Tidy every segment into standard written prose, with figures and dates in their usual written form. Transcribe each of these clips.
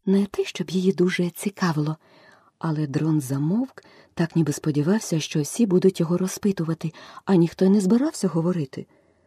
Не те, щоб її дуже цікавило, але дрон замовк, так ніби сподівався, що всі будуть його розпитувати, а ніхто й не збирався говорити.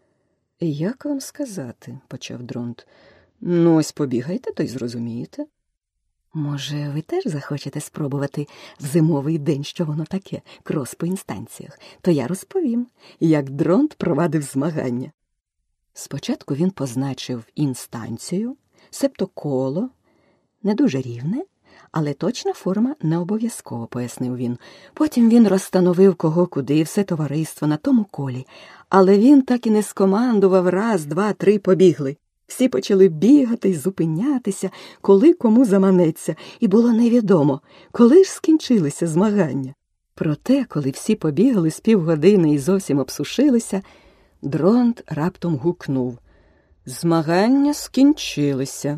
«Як вам сказати?» – почав Дронт. «Ну, ось побігайте, то й зрозумієте». «Може, ви теж захочете спробувати в зимовий день, що воно таке, крос по інстанціях? То я розповім, як Дронт провадив змагання». Спочатку він позначив інстанцію, себто коло, не дуже рівне, але точна форма не обов'язково, пояснив він. Потім він розстановив кого куди і все товариство на тому колі, але він так і не скомандував раз, два, три, побігли. Всі почали бігати й зупинятися, коли кому заманеться, і було невідомо, коли ж скінчилися змагання. Проте, коли всі побігли з півгодини і зовсім обсушилися, Дронт раптом гукнув: «Змагання скінчилися».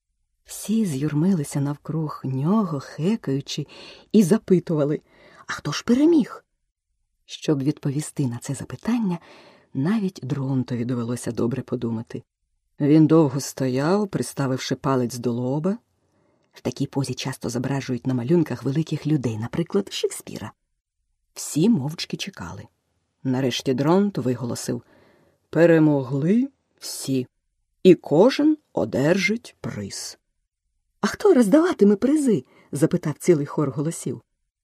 Всі з'юрмилися навкруг нього, хекаючи, і запитували: «А хто ж переміг?» Щоб відповісти на це запитання, навіть Дронтові довелося добре подумати. Він довго стояв, приставивши палець до лоба. В такій позі часто зображують на малюнках великих людей, наприклад, Шекспіра. Всі мовчки чекали. Нарешті Дронт виголосив: «Перемогли всі, і кожен одержить приз». «А хто роздаватиме призи?» – запитав цілий хор голосів.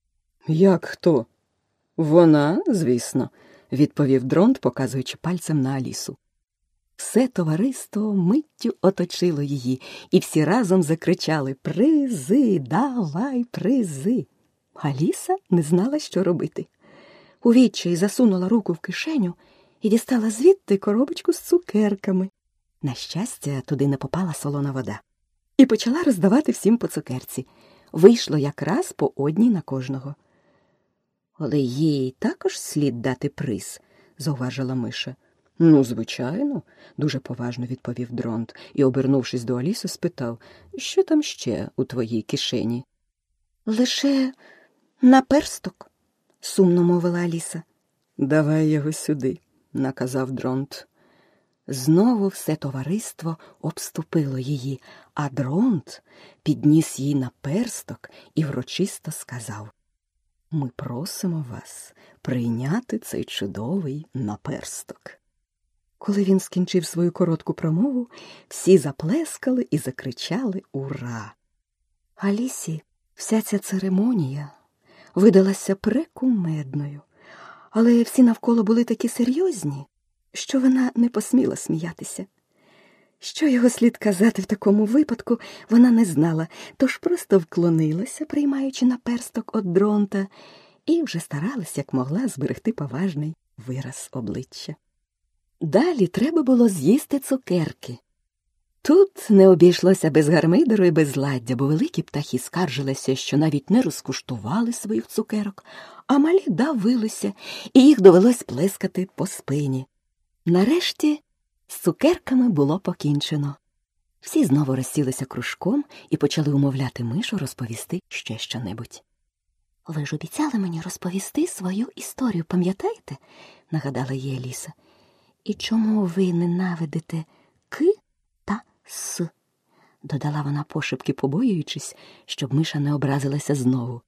«Як хто?» «Вона, звісно», – відповів Дронт, показуючи пальцем на Алісу. Все товариство миттю оточило її, і всі разом закричали: «Призи! Давай призи!» Аліса не знала, що робити. У відчаї засунула руку в кишеню і дістала звідти коробочку з цукерками. На щастя, туди не попала солона вода. І почала роздавати всім по цукерці. Вийшло якраз по одній на кожного. «Але їй також слід дати приз», – зауважила Миша. «Ну, звичайно», – дуже поважно відповів Дронт і, обернувшись до Аліси, спитав: «Що там ще у твоїй кишені?» «Лише наперсток», – сумно мовила Аліса. «Давай його сюди», – наказав Дронт. Знову все товариство обступило її, а Дронт підніс їй наперсток і врочисто сказав: «Ми просимо вас прийняти цей чудовий наперсток». Коли він скінчив свою коротку промову, всі заплескали і закричали «Ура!». Алісі вся ця церемонія видалася прекумедною, але всі навколо були такі серйозні, що вона не посміла сміятися. Що його слід казати в такому випадку, вона не знала, тож просто вклонилася, приймаючи наперсток від Дронта, і вже старалась, як могла, зберегти поважний вираз обличчя. Далі треба було з'їсти цукерки. Тут не обійшлося без гармидеру і безладдя, бо великі птахи скаржилися, що навіть не розкуштували своїх цукерок, а малі давилися, і їх довелось плескати по спині. Нарешті з цукерками було покінчено. Всі знову розсілися кружком і почали умовляти Мишу розповісти ще що-небудь. «Ви ж обіцяли мені розповісти свою історію, пам'ятаєте?» – нагадала їй Аліса. «І чому ви ненавидите «к» та «с»?» – додала вона пошепки, побоюючись, щоб Миша не образилася знову.